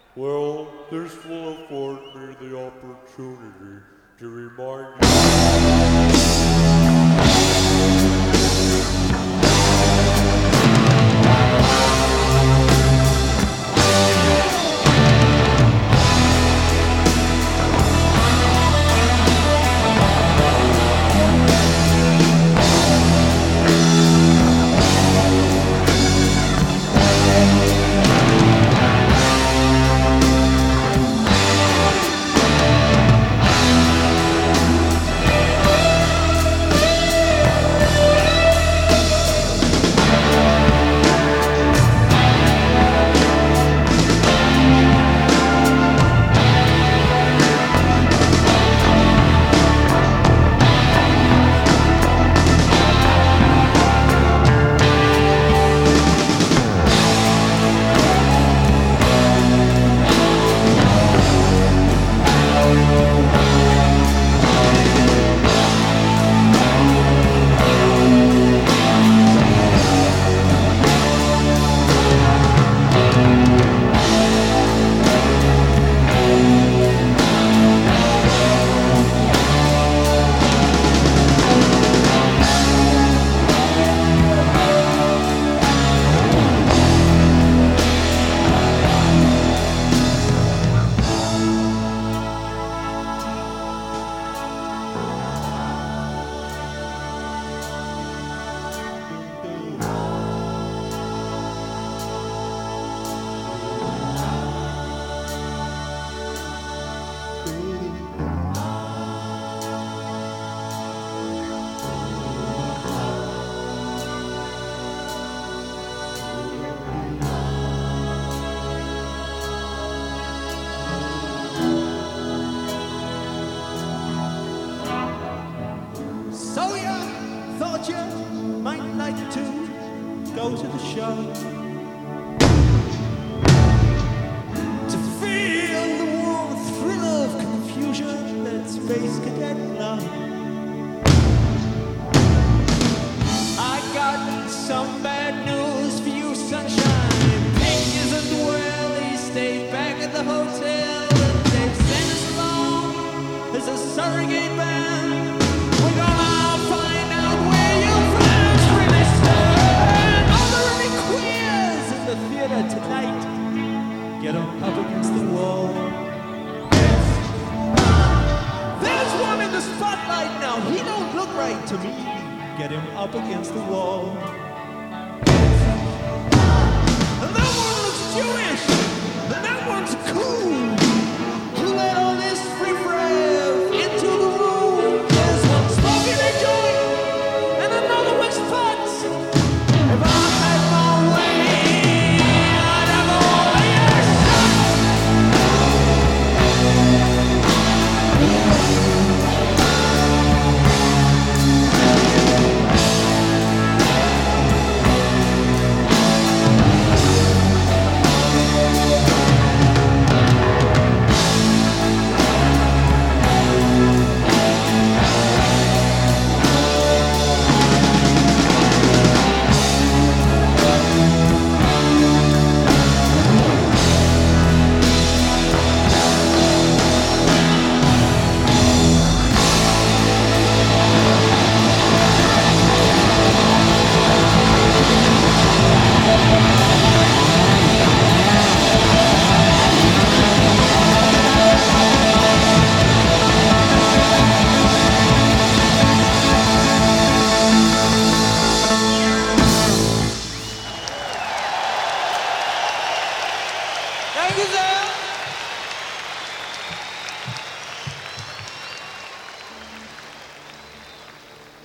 Well, this will afford me the opportunity to remind you. So you thought you might like to go to the show to feel the warm thrill of confusion that Space Cadet love. I got some bad news for you, sunshine. Pink isn't well, he stayed back at the hotel, and they've sent us along as a surrogate band. We're gonna find out where your friends really stand. Are there any queers in the theater tonight? Get 'em up against the wall. There's one in the spotlight now. He don't look right to me. Get him up against the wall. And that one looks Jewish.